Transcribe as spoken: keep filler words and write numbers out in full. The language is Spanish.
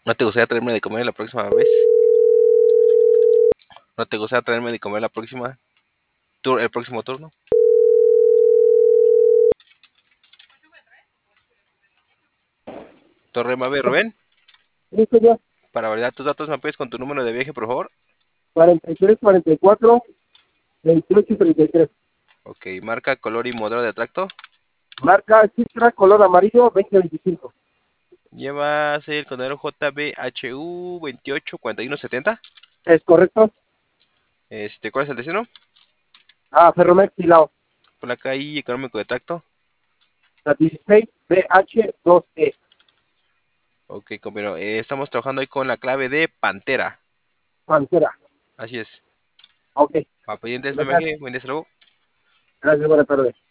¿No te gustaría traerme de comer la próxima vez? ¿No te gustaría traerme de comer la próxima tur el próximo turno? Torre Mave Rubén, Listo ya. para validar tus datos, ¿me puedes con tu número de viaje, por favor? cuarenta y tres, cuarenta y cuatro, veintiocho, treinta y tres. Ok, marca, color y modelo de tracto. Marca Citra, color amarillo, veinte veinticinco. Llevas el contenedor J B H U veintiocho cuarenta y uno setenta. ¿Es correcto? Este, ¿cuál es el destino? Ah, Ferromex Silao. Placa y económico de tracto. La dieciséis B H dos E. Ok, compañero, eh, estamos trabajando ahí con la clave de Pantera. Pantera. Así es. Ok. Para pendientes, Gracias. B M G, buen día, hasta luego. Gracias, buenas tardes.